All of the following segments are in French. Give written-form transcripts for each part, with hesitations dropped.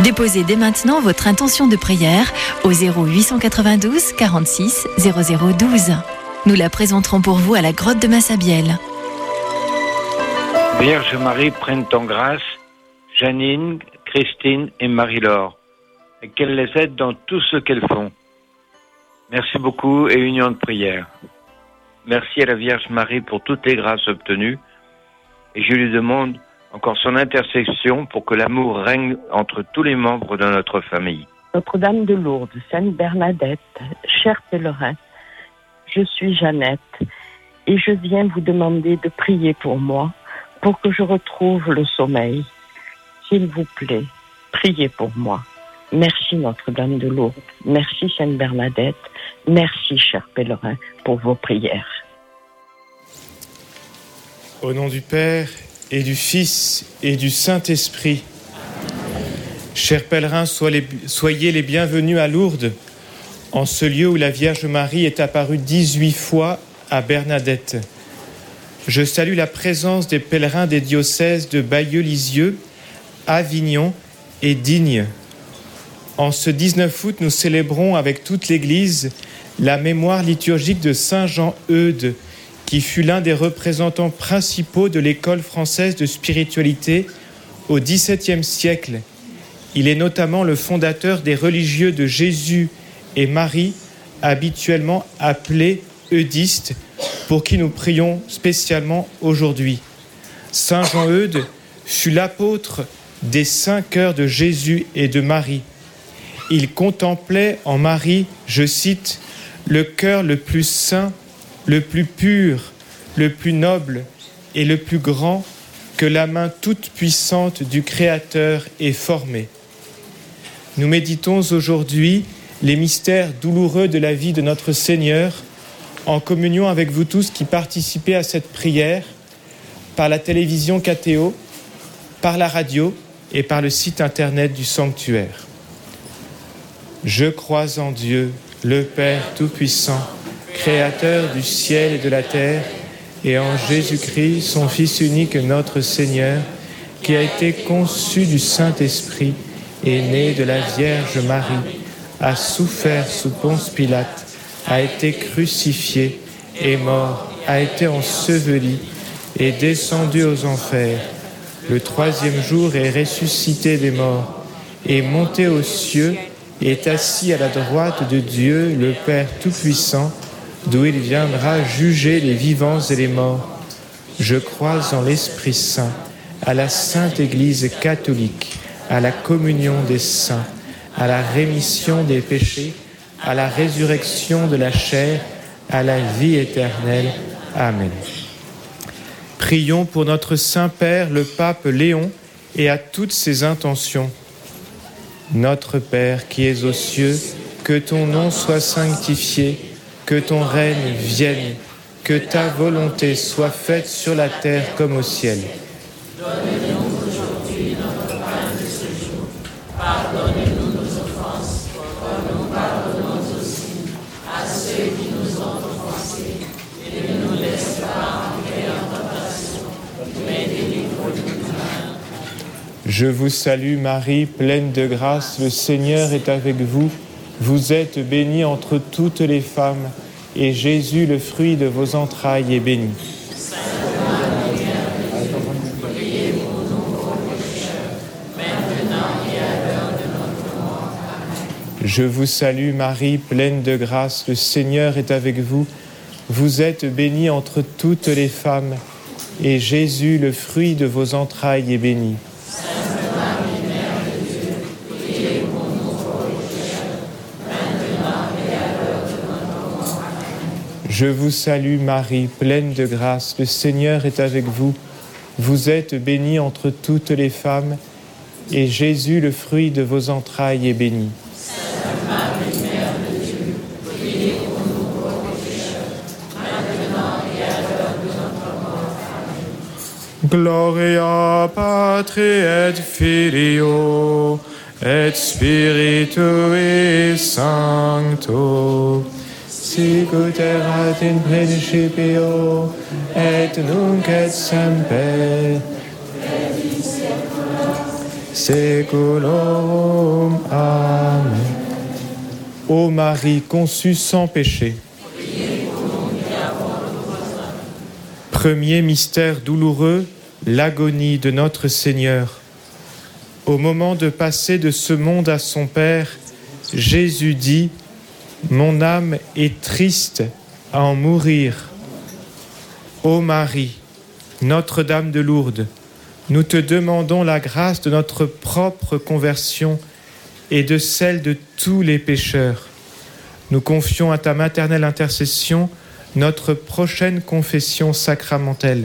Déposez dès maintenant votre intention de prière au 0892 46 0012. Nous la présenterons pour vous à la grotte de Massabielle. Vierge Marie, prenne en grâce Janine, Christine et Marie-Laure, et qu'elle les aide dans tout ce qu'elles font. Merci beaucoup et union de prière. Merci à la Vierge Marie pour toutes les grâces obtenues, et je lui demande encore son intercession pour que l'amour règne entre tous les membres de notre famille. Notre-Dame de Lourdes, Sainte Bernadette, chers pèlerins, je suis Jeannette et je viens vous demander de prier pour moi, pour que je retrouve le sommeil. S'il vous plaît, priez pour moi. Merci Notre-Dame de Lourdes, merci Sainte Bernadette, merci chers pèlerins pour vos prières. Au nom du Père et du Fils et du Saint-Esprit. Chers pèlerins, soyez les bienvenus à Lourdes, en ce lieu où la Vierge Marie est apparue 18 fois à Bernadette. Je salue la présence des pèlerins des diocèses de Bayeux-Lisieux, Avignon et Digne. En ce 19 août, nous célébrons avec toute l'Église la mémoire liturgique de Saint Jean Eudes, qui fut l'un des représentants principaux de l'école française de spiritualité au XVIIe siècle. Il est notamment le fondateur des religieux de Jésus et Marie, habituellement appelés eudistes, pour qui nous prions spécialement aujourd'hui. Saint Jean Eudes fut l'apôtre des 5 cœurs de Jésus et de Marie. Il contemplait en Marie, je cite, le cœur le plus saint, le plus pur, le plus noble et le plus grand que la main toute puissante du Créateur ait formé. Nous méditons aujourd'hui les mystères douloureux de la vie de notre Seigneur, en communion avec vous tous qui participez à cette prière par la télévision KTO, par la radio et par le site internet du sanctuaire. Je crois en Dieu, le Père Tout-Puissant, Créateur du ciel et de la terre, et en Jésus-Christ, son Fils unique, notre Seigneur, qui a été conçu du Saint-Esprit, est né de la Vierge Marie, a souffert sous Ponce Pilate, a été crucifié, est mort, a été enseveli, est descendu aux enfers. Le 3e jour est ressuscité des morts, est monté aux cieux, est assis à la droite de Dieu, le Père Tout-Puissant, d'où il viendra juger les vivants et les morts. Je crois en l'Esprit Saint, à la Sainte Église catholique, à la communion des saints, à la rémission des péchés, à la résurrection de la chair, à la vie éternelle. Amen. Prions pour notre Saint-Père, le Pape Léon, et à toutes ses intentions. Notre Père qui es aux cieux, que ton nom soit sanctifié, que ton règne vienne, que ta volonté soit faite sur la terre comme au ciel. Donne-nous aujourd'hui notre pain de ce jour. Pardonne-nous nos offenses, comme nous pardonnons aussi à ceux qui nous ont offensés. Et ne nous laisse pas entrer en tentation, mais délivre-nous du mal. Je vous salue Marie, pleine de grâce, le Seigneur est avec vous. Vous êtes bénie entre toutes les femmes, et Jésus, le fruit de vos entrailles, est béni. Sainte Marie, Mère de Dieu, priez pour nous pauvres pécheurs, maintenant et à l'heure de notre mort. Amen. Je vous salue Marie, pleine de grâce, le Seigneur est avec vous. Vous êtes bénie entre toutes les femmes, et Jésus, le fruit de vos entrailles, est béni. Je vous salue Marie, pleine de grâce, le Seigneur est avec vous. Vous êtes bénie entre toutes les femmes, et Jésus, le fruit de vos entrailles, est béni. Sainte Marie, Mère de Dieu, priez pour nous pauvres pécheurs, maintenant et à l'heure de notre mort. Amen. Gloria Patri et Filio et Spiritui Sancto. Sicut erat in principio, et nunc et semper, saeculorum. Amen. Ô Marie conçue sans péché. Premier mystère douloureux, l'agonie de notre Seigneur. Au moment de passer de ce monde à son Père, Jésus dit « Mon âme est triste à en mourir. » Ô Marie, Notre-Dame de Lourdes, nous te demandons la grâce de notre propre conversion et de celle de tous les pécheurs. Nous confions à ta maternelle intercession notre prochaine confession sacramentelle.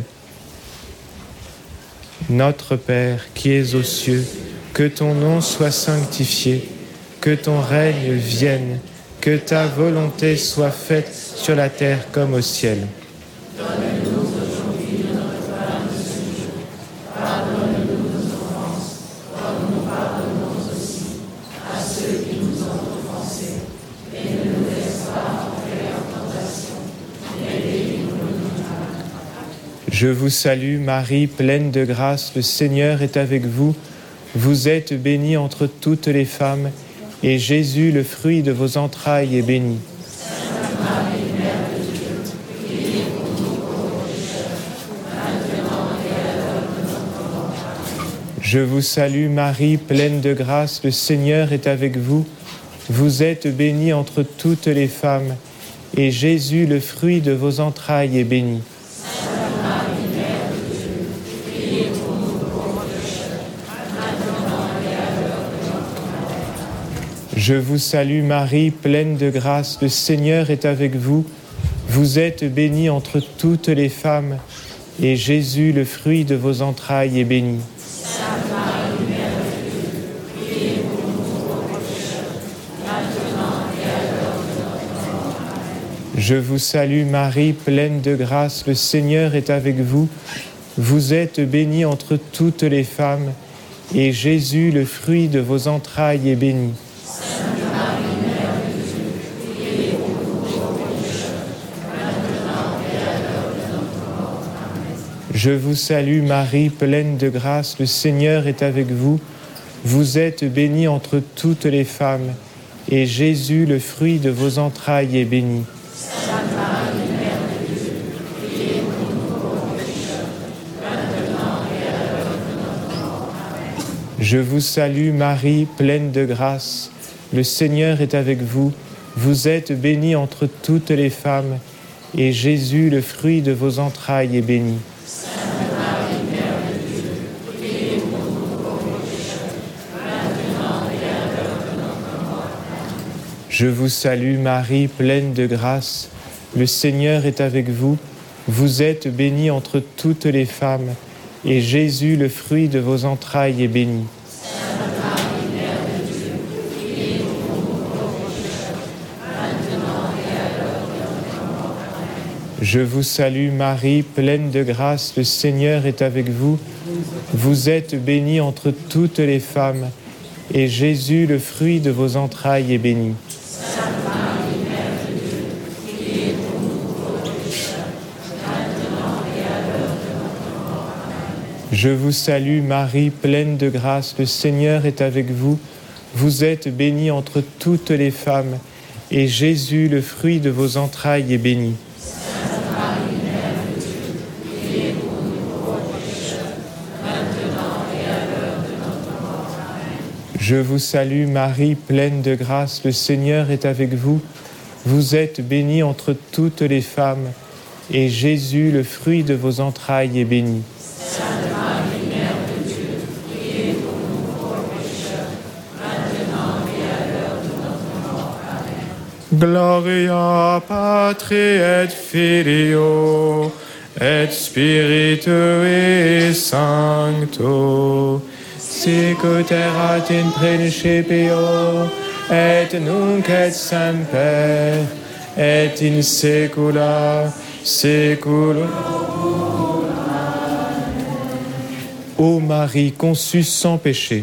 Notre Père qui es aux cieux, que ton nom soit sanctifié, que ton règne vienne, que ta volonté soit faite sur la terre comme au ciel. Donne-nous aujourd'hui notre pain de ce jour. Pardonne-nous nos offenses, comme nous pardonnons aussi à ceux qui nous ont offensés. Et ne nous laisse pas entrer en tentation, mais délivre-nous du mal. Je vous salue Marie, pleine de grâce, le Seigneur est avec vous. Vous êtes bénie entre toutes les femmes, et Jésus, le fruit de vos entrailles, est béni. Sainte Marie, Mère de Dieu, priez pour nous pauvres pécheurs, maintenant et à l'heure de notre mort. Je vous salue Marie, pleine de grâce, le Seigneur est avec vous. Vous êtes bénie entre toutes les femmes, et Jésus, le fruit de vos entrailles, est béni. Je vous salue Marie, pleine de grâce, le Seigneur est avec vous. Vous êtes bénie entre toutes les femmes, et Jésus, le fruit de vos entrailles, est béni. Sainte Marie, Mère de Dieu, priez pour nous pauvres pécheurs, maintenant et à l'heure de notre mort. Amen. Je vous salue Marie, pleine de grâce, le Seigneur est avec vous. Vous êtes bénie entre toutes les femmes, et Jésus, le fruit de vos entrailles, est béni. Sainte Marie, Mère de Dieu, priez pour nous pauvres pécheurs, maintenant et à l'heure de notre mort. Amen. Je vous salue Marie, pleine de grâce, le Seigneur est avec vous. Vous êtes bénie entre toutes les femmes, et Jésus, le fruit de vos entrailles, est béni. Sainte Marie, Mère de Dieu, priez pour nous pauvres pécheurs, maintenant et à l'heure de notre mort. Amen. Je vous salue Marie, pleine de grâce, le Seigneur est avec vous. Vous êtes bénie entre toutes les femmes, et Jésus, le fruit de vos entrailles, est béni. Sainte Marie, Mère de Dieu, priez pour nous pauvres pécheurs, maintenant et à l'heure de notre mort. Je vous salue Marie, pleine de grâce, le Seigneur est avec vous. Vous êtes bénie entre toutes les femmes, et Jésus, le fruit de vos entrailles, est béni. Sainte Marie, Mère de Dieu, priez pour nous pauvres pécheurs, maintenant et à l'heure de notre mort. Amen. Je vous salue Marie, pleine de grâce, le Seigneur est avec vous. Vous êtes bénie entre toutes les femmes, et Jésus, le fruit de vos entrailles, est béni. Sainte Marie, Mère de Dieu, priez pour nous pauvres pécheurs, maintenant et à l'heure de notre mort. Amen. Je vous salue Marie, pleine de grâce, le Seigneur est avec vous. Vous êtes bénie entre toutes les femmes, et Jésus, le fruit de vos entrailles, est béni. Sainte Marie, Mère de Dieu, priez pour nous pauvres pécheurs, maintenant et à l'heure de notre mort. Amen. Je vous salue Marie, pleine de grâce, le Seigneur est avec vous. Vous êtes bénie entre toutes les femmes, et Jésus, le fruit de vos entrailles, est béni. Sainte Marie, Mère de Dieu, priez pour nous pauvres pécheurs, maintenant et à l'heure de notre mort. Amen. Gloria Patri et Filio et Spiritui Sancto, sic ut erat in principio et nunc et semper et in saecula saeculorum. Ô Marie conçue sans péché.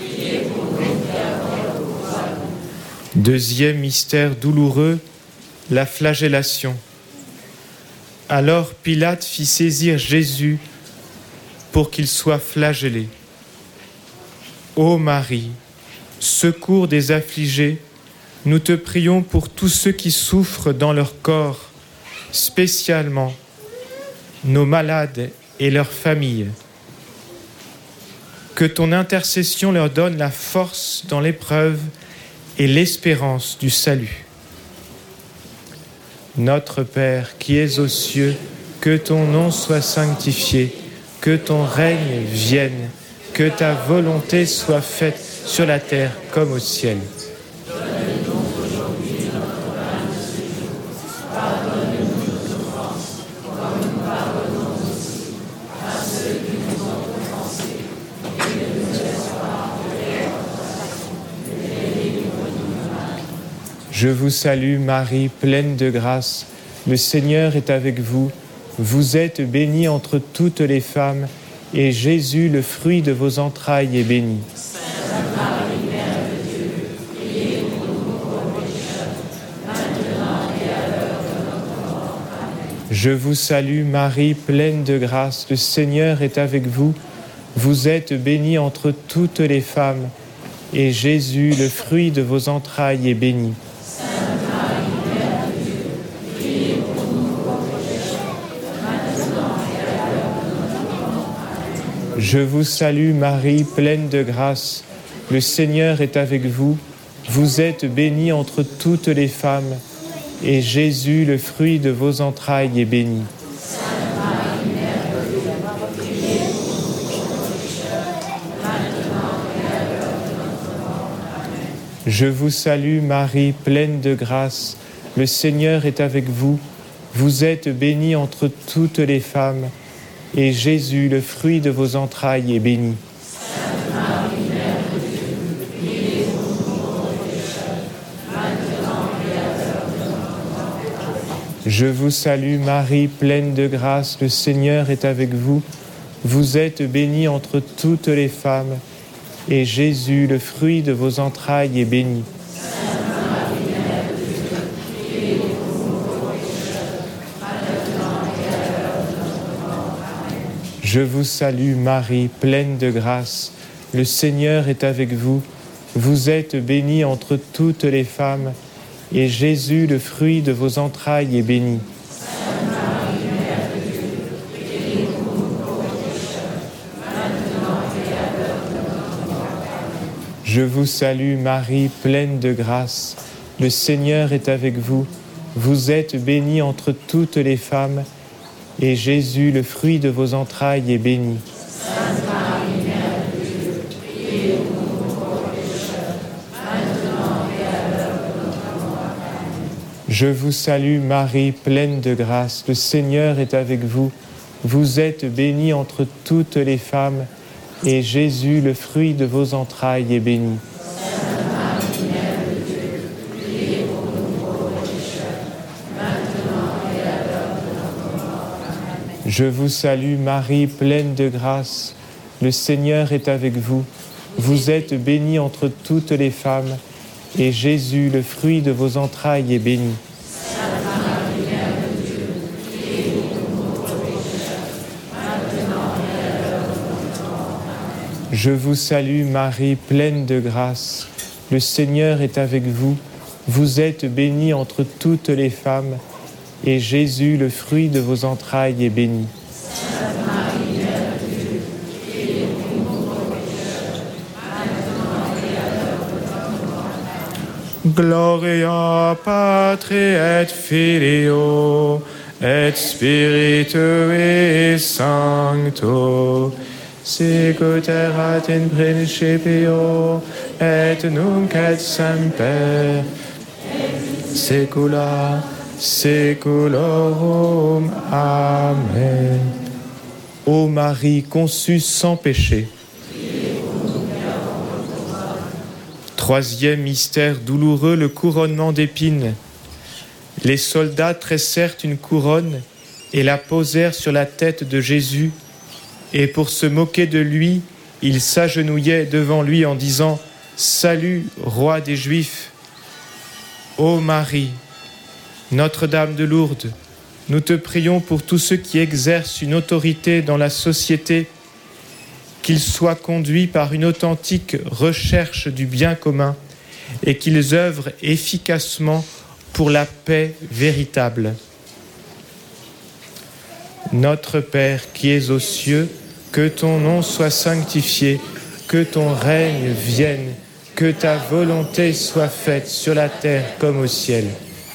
Deuxième mystère douloureux, la flagellation. Alors Pilate fit saisir Jésus pour qu'il soit flagellé. Ô Marie, secours des affligés, nous te prions pour tous ceux qui souffrent dans leur corps, spécialement nos malades et leurs familles. Que ton intercession leur donne la force dans l'épreuve et l'espérance du salut. Notre Père qui es aux cieux, que ton nom soit sanctifié, que ton règne vienne, que ta volonté soit faite sur la terre comme au ciel. Donne-nous aujourd'hui notre pain de ce jour. Pardonne-nous nos offenses, comme nous pardonnons aussi à ceux qui nous ont offensés. Et ne nous laisse pas entrer en tentation, mais délivre-nous du mal. Je vous salue Marie, pleine de grâce. Le Seigneur est avec vous. Vous êtes bénie entre toutes les femmes, et Jésus, le fruit de vos entrailles, est béni. Sainte Marie, Mère de Dieu, priez pour nous pauvres pécheurs, maintenant et à l'heure de notre mort. Amen. Je vous salue Marie, pleine de grâce. Le Seigneur est avec vous. Vous êtes bénie entre toutes les femmes, et Jésus, le fruit de vos entrailles, est béni. Sainte Marie, Mère de Dieu, priez pour nous pauvres pécheurs, maintenant et à l'heure de notre mort. Amen. Je vous salue Marie, pleine de grâce. Le Seigneur est avec vous. Vous êtes bénie entre toutes les femmes, et Jésus, le fruit de vos entrailles, est béni. Sainte Marie, Mère de Dieu, priez pour nous pauvres pécheurs, maintenant et à l'heure de notre mort. Amen. Je vous salue Marie, pleine de grâce. Le Seigneur est avec vous. Vous êtes bénie entre toutes les femmes, et Jésus, le fruit de vos entrailles, est béni. Sainte Marie, Mère de Dieu, priez pour nous pauvres pécheurs, maintenant et à l'heure de notre mort. Amen. Je vous salue Marie, pleine de grâce. Le Seigneur est avec vous. Vous êtes bénie entre toutes les femmes, et Jésus, le fruit de vos entrailles, est béni. Sainte Marie, Mère de Dieu, priez pour nous pauvres pécheurs, maintenant et à l'heure de notre mort. Amen. Je vous salue Marie, pleine de grâce. Le Seigneur est avec vous. Vous êtes bénie entre toutes les femmes, et Jésus, le fruit de vos entrailles, est béni. Sainte Marie, Mère de Dieu, priez pour nous pauvres pécheurs, maintenant et à l'heure de notre mort. Amen. Je vous salue Marie, pleine de grâce. Le Seigneur est avec vous. Vous êtes bénie entre toutes les femmes, et Jésus, le fruit de vos entrailles, est béni. Sainte Marie, Mère de Dieu, priez pour nous pauvres pécheurs, maintenant et à l'heure de notre mort. Amen. Je vous salue Marie, pleine de grâce. Le Seigneur est avec vous. Vous êtes bénie entre toutes les femmes, et Jésus, le fruit de vos entrailles, est béni. Sainte Marie, Mère de Dieu, priez pour nous pauvres pécheurs, maintenant et à l'heure de notre mort. Amen. Je vous salue Marie, pleine de grâce. Le Seigneur est avec vous. Vous êtes bénie entre toutes les femmes, et Jésus, le fruit de vos entrailles, est béni. Sainte Marie, Mère de Dieu, priez pour nous pauvres pécheurs, maintenant et à l'heure de notre mort. Amen. Je vous salue Marie, pleine de grâce. Le Seigneur est avec vous. Vous êtes bénie entre toutes les femmes, et Jésus, le fruit de vos entrailles, est béni. Sainte Marie, Mère de Dieu, priez pour nous pauvres pécheurs, maintenant et à l'heure de notre mort. Amen. Gloria Patri et Filio et Spiritui Sancto, sicut erat in principio et nunc et semper saecula saeculorum. Amen. Ô Marie conçue sans péché. Troisième mystère douloureux, le couronnement d'épines. Les soldats tressèrent une couronne et la posèrent sur la tête de Jésus, et pour se moquer de lui, ils s'agenouillaient devant lui en disant « Salut, roi des Juifs !» Ô Marie, Notre-Dame de Lourdes, nous te prions pour tous ceux qui exercent une autorité dans la société qu'ils soient conduits par une authentique recherche du bien commun et qu'ils œuvrent efficacement pour la paix véritable. Notre Père qui es aux cieux, que ton nom soit sanctifié, que ton règne vienne, que ta volonté soit faite sur la terre comme au ciel.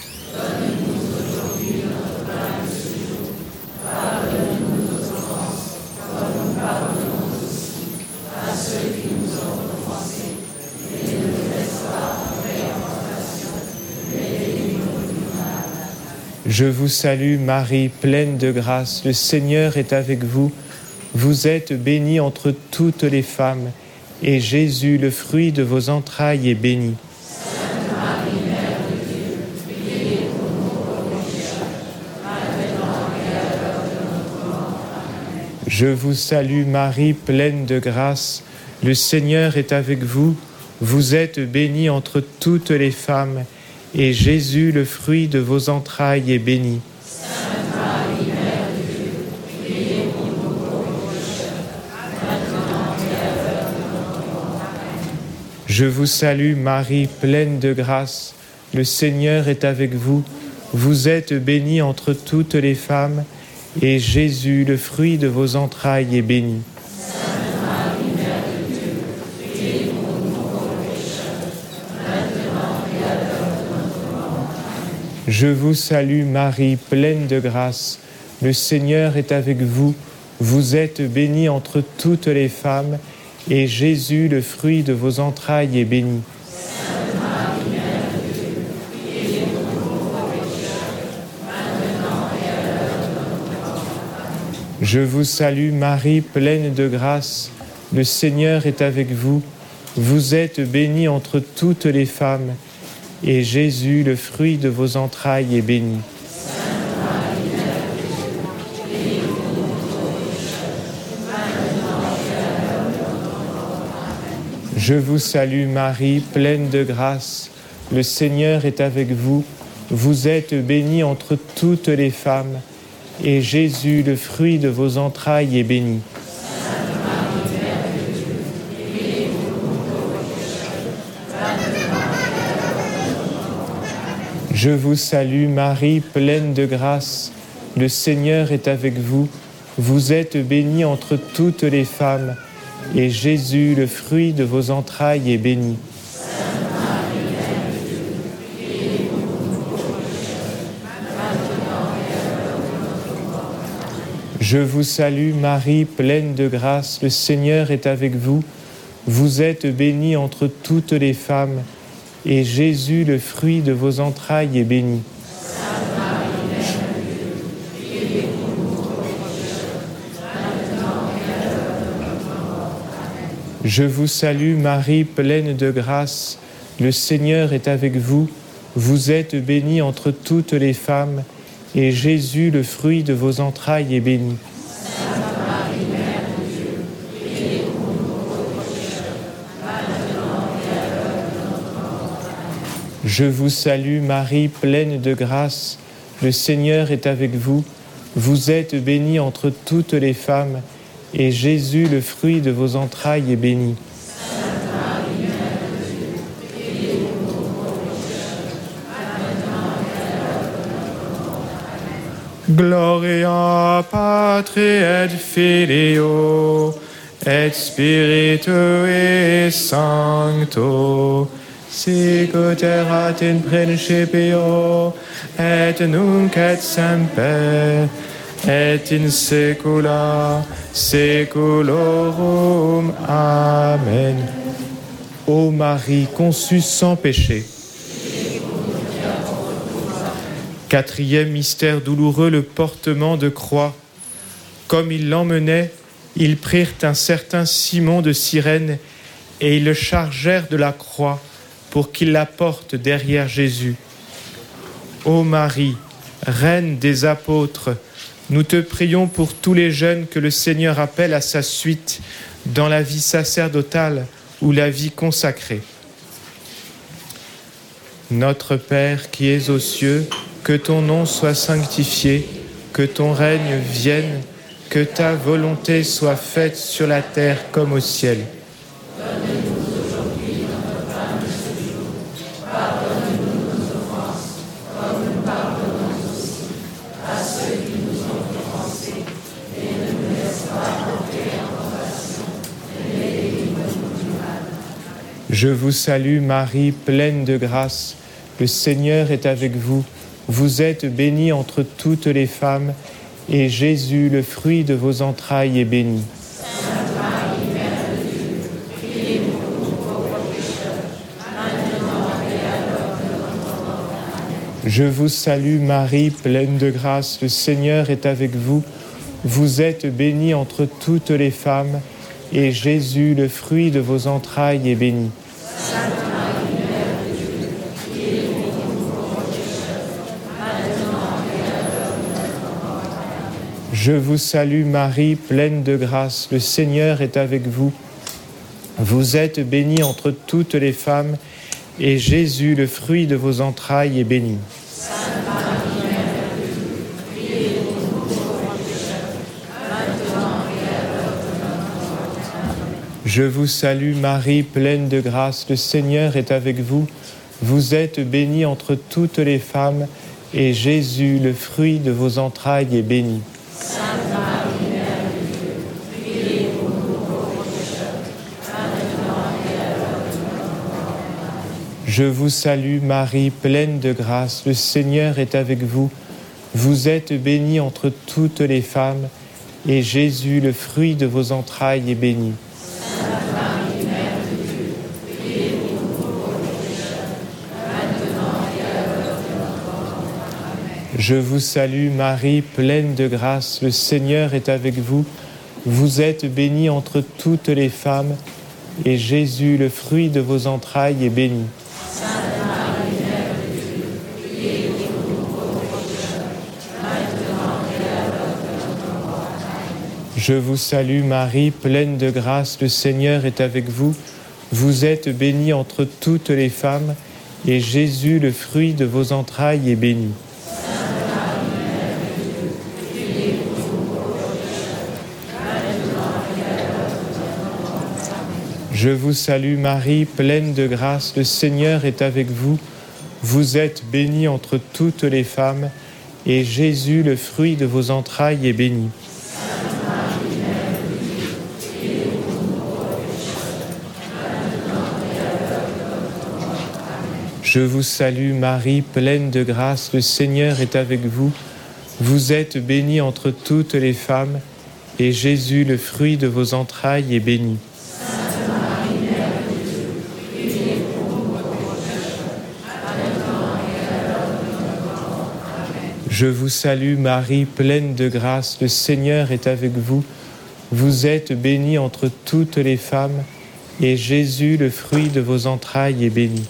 Je vous salue Marie, pleine de grâce, le Seigneur est avec vous. Vous êtes bénie entre toutes les femmes, et Jésus, le fruit de vos entrailles, est béni. Sainte Marie, Mère de Dieu, priez pour nous pauvres pécheurs, maintenant et à l'heure de notre mort. Amen. Je vous salue Marie, pleine de grâce, le Seigneur est avec vous. Vous êtes bénie entre toutes les femmes, et Jésus, le fruit de vos entrailles, est béni. Sainte Marie, Mère de Dieu, priez pour nous pauvres pécheurs, maintenant et à l'heure de notre mort. Amen. Je vous salue Marie, pleine de grâce, le Seigneur est avec vous. Vous êtes bénie entre toutes les femmes, et Jésus, le fruit de vos entrailles, est béni. Sainte Marie, Mère de Dieu, priez pour nous pauvres pécheurs, maintenant et à l'heure de notre mort. Amen. Je vous salue Marie, pleine de grâce, le Seigneur est avec vous. Vous êtes bénie entre toutes les femmes, et Jésus, le fruit de vos entrailles, est béni. Sainte Marie, Mère de Dieu, priez pour nous pauvres pécheurs, maintenant et à l'heure de notre mort. Amen. Je vous salue Marie, pleine de grâce, le Seigneur est avec vous. Vous êtes bénie entre toutes les femmes, et Jésus, le fruit de vos entrailles, est béni. Sainte Marie, Mère de Dieu, priez pour nous pauvres pécheurs, maintenant et à l'heure de notre mort. Amen. Je vous salue Marie, pleine de grâce, le Seigneur est avec vous. Vous êtes bénie entre toutes les femmes, et Jésus, le fruit de vos entrailles, est béni. Sainte Marie, Mère de Dieu, priez pour nous pauvres pécheurs, maintenant et à l'heure de notre mort. Amen. Je vous salue Marie, pleine de grâce, le Seigneur est avec vous. Vous êtes bénie entre toutes les femmes, et Jésus, le fruit de vos entrailles, est béni. Sainte Marie, Mère de Dieu, priez pour nous pauvres pécheurs, maintenant et à l'heure de notre mort. Amen. Je vous salue Marie, pleine de grâce, le Seigneur est avec vous. Vous êtes bénie entre toutes les femmes, et Jésus, le fruit de vos entrailles, est béni. Sainte Marie, Mère de Dieu, priez pour nous pauvres pécheurs, maintenant et à l'heure de notre mort. Amen. Je vous salue Marie, pleine de grâce, le Seigneur est avec vous. Vous êtes bénie entre toutes les femmes, et Jésus, le fruit de vos entrailles, est béni. Sainte Marie, Mère de Dieu, priez pour nous pauvres pécheurs, maintenant et à l'heure de notre mort. Amen. Je vous salue Marie, pleine de grâce, le Seigneur est avec vous. Vous êtes bénie entre toutes les femmes, et Jésus, le fruit de vos entrailles, est béni. Sainte Marie, Mère de Dieu, priez pour nous pauvres pécheurs, maintenant et à l'heure de notre mort. Amen. Gloria Patri et Filio et Spiritui Sancto, sic ut erat in principio et nunc et semper et in saecula saeculorum. Amen. Ô Marie conçue sans péché. Quatrième mystère douloureux, le portement de croix. Comme ils l'emmenaient, ils prirent un certain Simon de Cyrène et ils le chargèrent de la croix pour qu'il la porte derrière Jésus. Ô Marie, Reine des apôtres, nous te prions pour tous les jeunes que le Seigneur appelle à sa suite dans la vie sacerdotale ou la vie consacrée. Notre Père qui es aux cieux, que ton nom soit sanctifié, que ton règne vienne, que ta volonté soit faite sur la terre comme au ciel. Donne-nous aujourd'hui notre pain de ce jour. Pardonne-nous nos offenses, comme nous pardonnons aussi à ceux qui nous ont offensés. Et ne nous laisse pas entrer en tentation, mais délivre-nous du mal. Je vous salue Marie, pleine de grâce. Le Seigneur est avec vous. Vous êtes bénie entre toutes les femmes, et Jésus, le fruit de vos entrailles, est béni. Sainte Marie, Mère de Dieu, priez pour nous pauvres pécheurs, maintenant et à l'heure de notre mort. Amen. Je vous salue Marie, pleine de grâce. Le Seigneur est avec vous. Vous êtes bénie entre toutes les femmes, et Jésus, le fruit de vos entrailles, est béni. Sainte Marie, Mère de Dieu, priez pour nous pauvres pécheurs, maintenant et à l'heure de notre mort. Amen. Je vous salue Marie, pleine de grâce. Le Seigneur est avec vous. Vous êtes bénie entre toutes les femmes, et Jésus, le fruit de vos entrailles, est béni. Sainte Marie, Mère de Dieu, priez pour nous pauvres pécheurs, maintenant et à l'heure de notre mort. Amen. Je vous salue Marie, pleine de grâce. Le Seigneur est avec vous. Vous êtes bénie entre toutes les femmes, et Jésus, le fruit de vos entrailles, est béni. Sainte Marie, Mère de Dieu, priez pour nous pauvres pécheurs, maintenant et à l'heure de notre mort. Amen. Je vous salue Marie, pleine de grâce. Le Seigneur est avec vous. Vous êtes bénie entre toutes les femmes, et Jésus, le fruit de vos entrailles, est béni. Sainte Marie, Mère de Dieu, priez pour nous pauvres pécheurs, maintenant et à l'heure de notre mort. Amen. Je vous salue Marie, pleine de grâce. Le Seigneur est avec vous. Vous êtes bénie entre toutes les femmes, et Jésus, le fruit de vos entrailles, est béni. Sainte Marie, Mère de Dieu, priez pour nous pauvres pécheurs, maintenant et à l'heure de notre mort. Amen. Je vous salue Marie, pleine de grâce. Le Seigneur est avec vous. Vous êtes bénie entre toutes les femmes, et Jésus, le fruit de vos entrailles, est béni. Je vous salue Marie, pleine de grâce. Le Seigneur est avec vous. Vous êtes bénie entre toutes les femmes, et Jésus, le fruit de vos entrailles, est béni. Je vous salue Marie, pleine de grâce. Le Seigneur est avec vous. Vous êtes bénie entre toutes les femmes, et Jésus, le fruit de vos entrailles, est béni. Je vous salue Marie, pleine de grâce. Le Seigneur est avec vous. Vous êtes bénie entre toutes les femmes, et Jésus, le fruit de vos entrailles, est béni.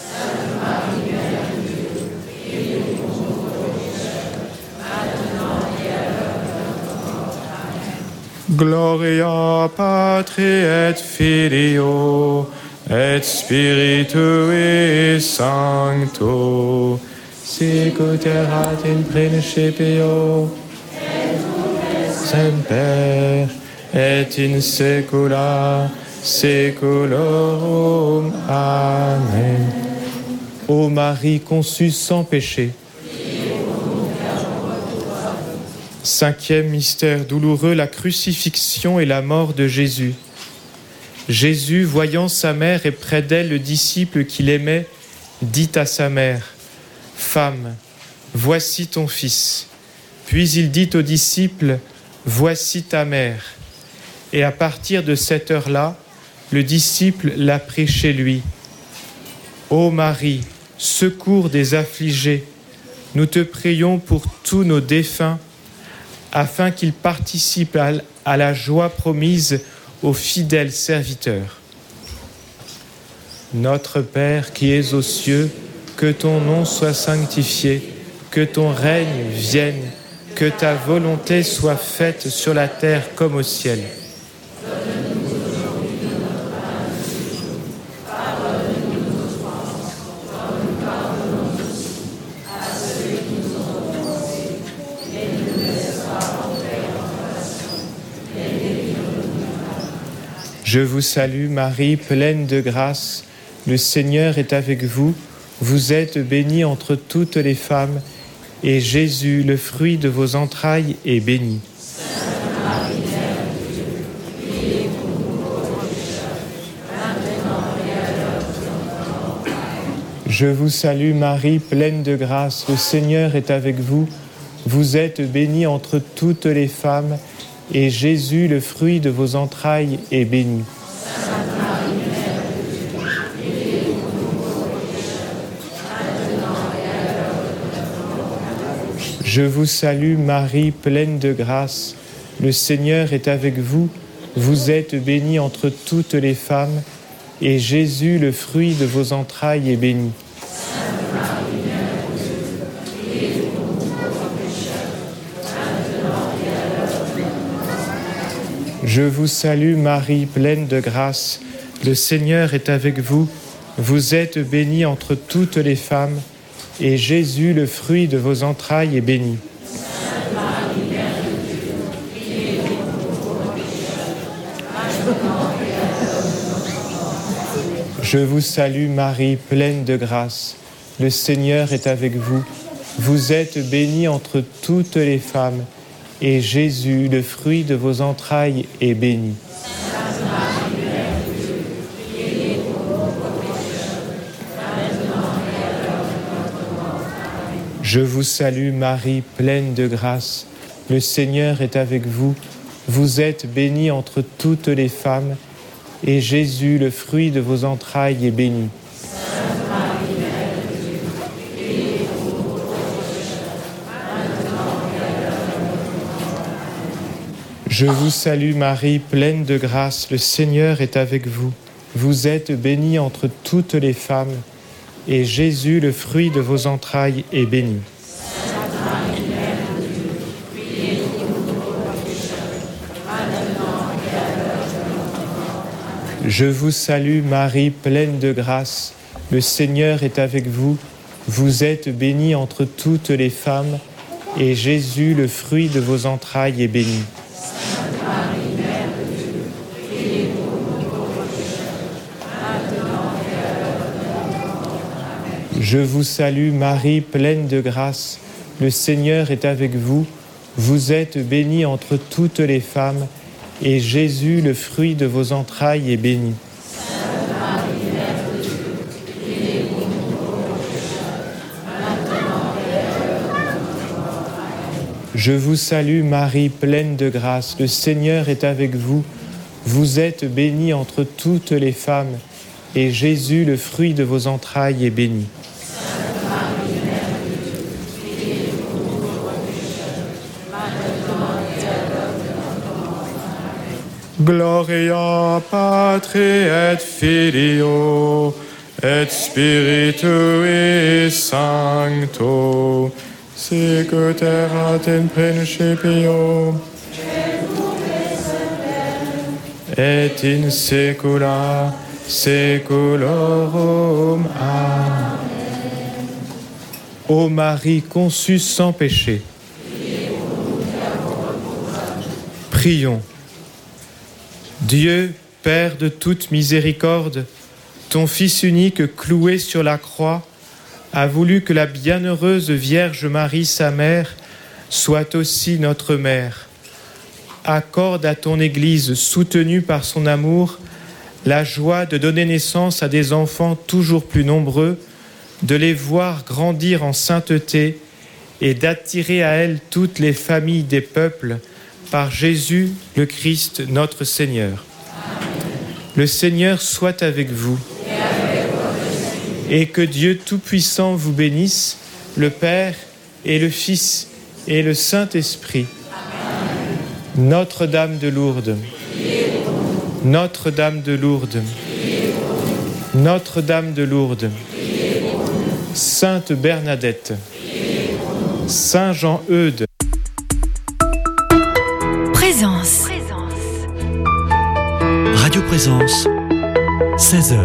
Gloria Patri et Filio et Spiritui Sancto, sic ut erat in principio et semper et in saecula saeculorum. Amen. Ô Marie conçue sans péché. Cinquième mystère douloureux, la crucifixion et la mort de Jésus. Jésus, voyant sa mère et près d'elle le disciple qu'il aimait, dit à sa mère: « Femme, voici ton fils. » Puis il dit au disciple: « Voici ta mère. » Et à partir de cette heure-là, le disciple l'a pris chez lui. « Ô Marie, secours des affligés, nous te prions pour tous nos défunts, afin qu'ils participent à la joie promise aux fidèles serviteurs. Notre Père qui es aux cieux, que ton nom soit sanctifié, que ton règne vienne, que ta volonté soit faite sur la terre comme au ciel. Je vous salue Marie, pleine de grâce, le Seigneur est avec vous. Vous êtes bénie entre toutes les femmes, et Jésus, le fruit de vos entrailles, est béni. Je vous salue Marie, pleine de grâce, le Seigneur est avec vous. Vous êtes bénie entre toutes les femmes, et Jésus, le fruit de vos entrailles, est béni. Je vous salue Marie, pleine de grâce, le Seigneur est avec vous. Vous êtes bénie entre toutes les femmes, et Jésus, le fruit de vos entrailles, est béni. Je vous salue Marie, pleine de grâce, le Seigneur est avec vous. Vous êtes bénie entre toutes les femmes, et Jésus, le fruit de vos entrailles, est béni. Je vous salue Marie, pleine de grâce, le Seigneur est avec vous. Vous êtes bénie entre toutes les femmes, et Jésus, le fruit de vos entrailles, est béni. Je vous salue Marie, pleine de grâce, le Seigneur est avec vous. Vous êtes bénie entre toutes les femmes, et Jésus, le fruit de vos entrailles, est béni. Je vous salue Marie, pleine de grâce, le Seigneur est avec vous. Vous êtes bénie entre toutes les femmes, et Jésus, le fruit de vos entrailles, est béni. Je vous salue Marie, pleine de grâce, le Seigneur est avec vous. Vous êtes bénie entre toutes les femmes, et Jésus, le fruit de vos entrailles, est béni. Je vous salue Marie, pleine de grâce, le Seigneur est avec vous. Vous êtes bénie entre toutes les femmes, et Jésus, le fruit de vos entrailles, est béni. Je vous salue Marie, pleine de grâce, le Seigneur est avec vous. Vous êtes bénie entre toutes les femmes, et Jésus, le fruit de vos entrailles, est béni. Gloria Patri et Filio et Spiritui Sancto, sicut erat in principio et in saecula saeculorum. Amen. Ô Marie conçue sans péché, prions. Dieu, Père de toute miséricorde, ton Fils unique cloué sur la croix, a voulu que la bienheureuse Vierge Marie, sa mère, soit aussi notre mère. Accorde à ton Église, soutenue par son amour, la joie de donner naissance à des enfants toujours plus nombreux, de les voir grandir en sainteté et d'attirer à elle toutes les familles des peuples, par Jésus le Christ, notre Seigneur. Le Seigneur soit avec vous. Et que Dieu Tout-Puissant vous bénisse, le Père et le Fils et le Saint-Esprit. Notre-Dame de Lourdes, Notre-Dame de Lourdes, Notre-Dame de Lourdes, Sainte Bernadette, Saint Jean-Eudes. Présence. Radio Présence, 16h.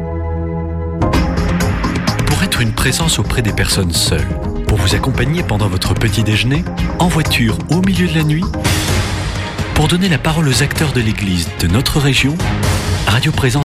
Pour être une présence auprès des personnes seules, pour vous accompagner pendant votre petit déjeuner, en voiture au milieu de la nuit, Pour donner la parole aux acteurs de l'Église de notre région, Radio Présence